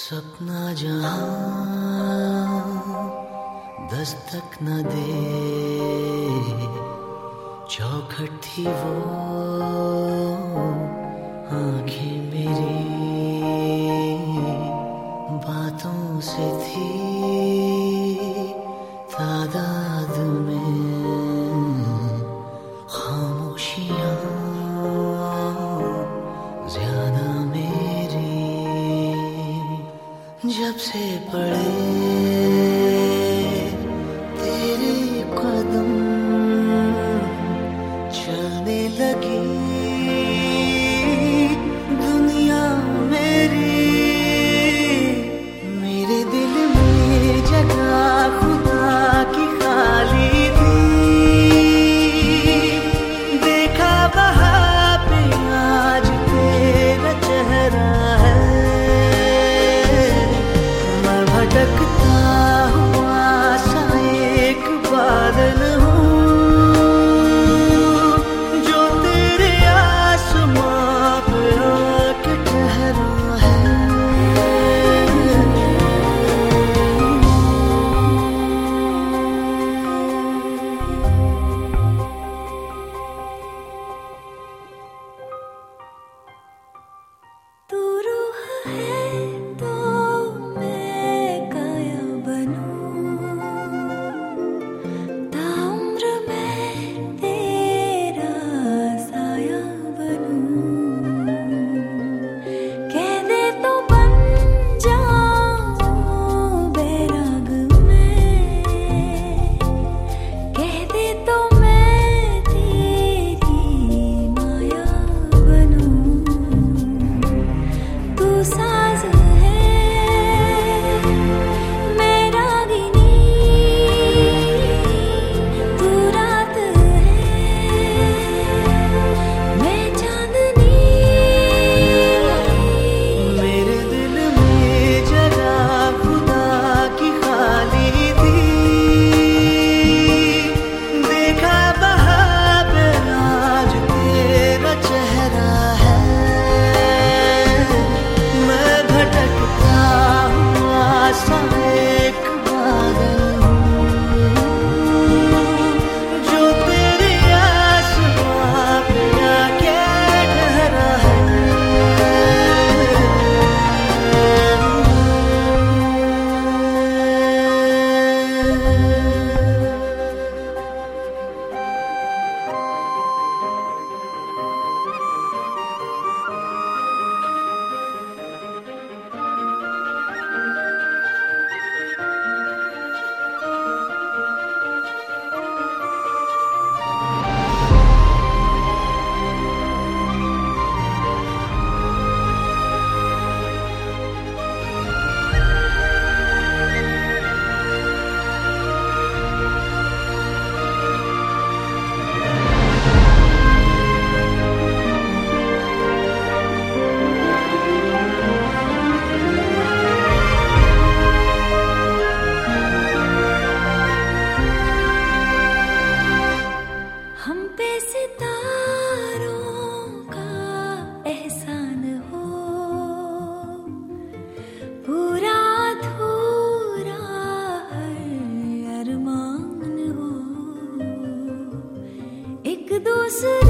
सपना जहां दस्तक न दे, चौखट थी वो आंखें मेरी, बातों से थी तादाद में खामोशियां ज्यादा मेरी। जब से पड़े तेरे कदम चलने लगी दुनिया मेरी, मेरे दिल में जगह खुदा की खाली थी। देखा वहाँ पे आज तेरा चेहरा है, मैं भटकता हुआ सा एक बादल हूँ जो तेरे आसमां पे आके ठहरा है। तू रूह है तो मैं काया बनूं, ताउम्र मैं तेरा साया बनूं। कह दे तो बन जाऊं बैराग मैं, कह दे तो मैं तेरी माया बनूं। तू साज है मैं रागिनी, तू रात है मैं चांदनी। मेरे दिल में जगह खुदा की खाली थी। देखा वहाँ पे आज तेरा चेहरा है, मैं भटकता हुआ सा एक बादल हूँ जो तेरे आसमां पे आके ठहरा है। हम पे सितारों का एहसान हो, पूरा अधूरा हर अरमान हो। एक दूसरे